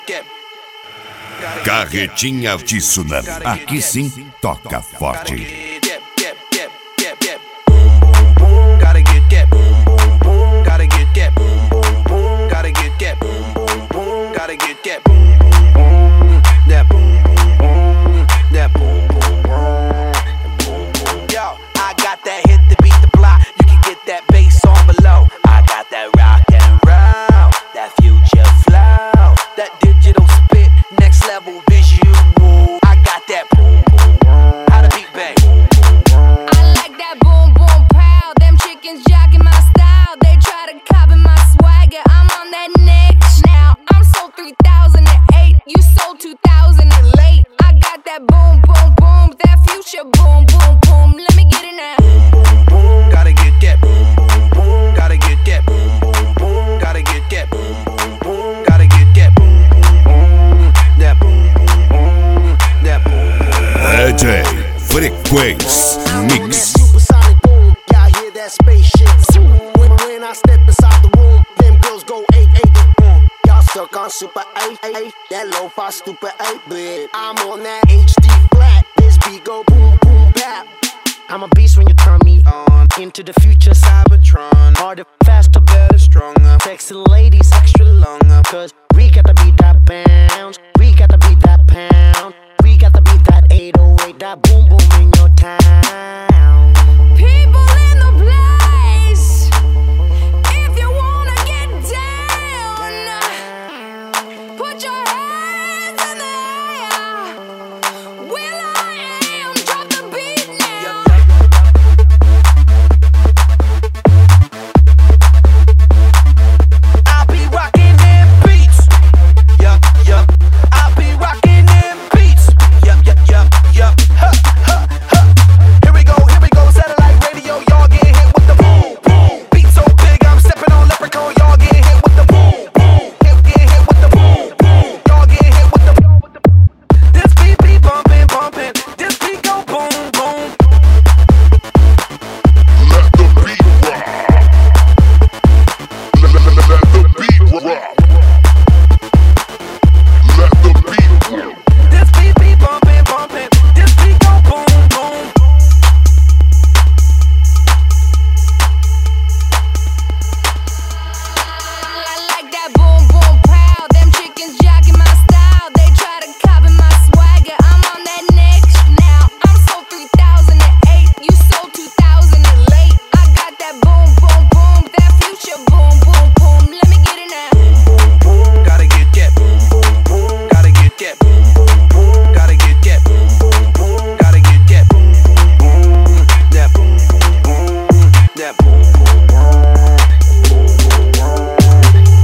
Carretinha de Tsunami. Aqui sim, toca forte. DJ Frequency Mix. Supersonic boom, y'all hear that spaceship? When I step inside the room, them girls go 8-8. Y'all stuck on Super 8-8, that lo-fi stupid 8-bit. I'm on that HD flat, this beat go boom boom bap. I'm a beast when you turn me on. Into the future, Cybertron. Harder, faster, better, stronger. Sexy ladies, extra longer. Cause we gotta beat that bounce. We gotta beat that pound. We gotta beat that 808, that boom boom in your town. People in the place, if you wanna get down, put your hands in the air. Will I am, drop the beat now. I'll be rocking them beats. Yup, yup. I'll be rocking them beats. Yup, yup, yup, yup. Huh, huh, huh. Here we go, satellite radio. Y'all get hit with the boom, boom. Beat so big, I'm stepping on leprechaun. Y'all get hit with the boom, boom. Get hit with the boom, boom. Y'all get hit with the. This beat be bumping, bumping. This beat go boom, boom. Let the beat rock. Let the beat rock. Let the beat rock. This beat be bumping, bumping. This beat go boom, boom. I like that boom boom pow. Them chickens jocking my style. They try to copy my swagger. I'm on that next now. I'm sold 3008. You sold 2008. I got that boom boom boom. That future boom boom boom. Let me get it now. Boom, gotta get that. Boom, boom, gotta get that. Boom, boom, gotta get that. Boom, boom, gotta get that. Boom, boom, that boom, boom, that boom, boom.